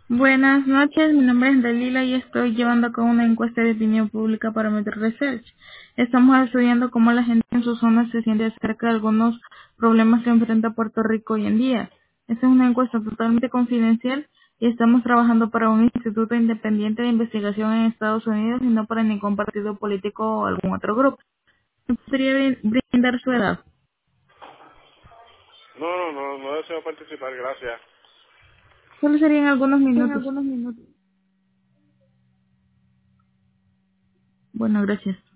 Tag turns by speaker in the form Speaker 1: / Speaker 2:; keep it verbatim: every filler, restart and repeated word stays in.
Speaker 1: Buenas noches, mi nombre es Dalila y estoy llevando a cabo una encuesta de opinión pública para Metro Research. Estamos estudiando cómo la gente en su zona se siente acerca de algunos problemas que enfrenta Puerto Rico hoy en día. Esta es una encuesta totalmente confidencial y estamos trabajando para un instituto independiente de investigación en Estados Unidos y no para ningún partido político o algún otro grupo. ¿Me podría brin- brindar su edad?
Speaker 2: No, no, no, no deseo participar, gracias.
Speaker 1: Solo serían algunos
Speaker 2: En
Speaker 1: minutos.
Speaker 2: algunos minutos.
Speaker 1: Bueno, gracias.